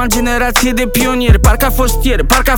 generație de pionieri. Parcă a fost ieri, parcă a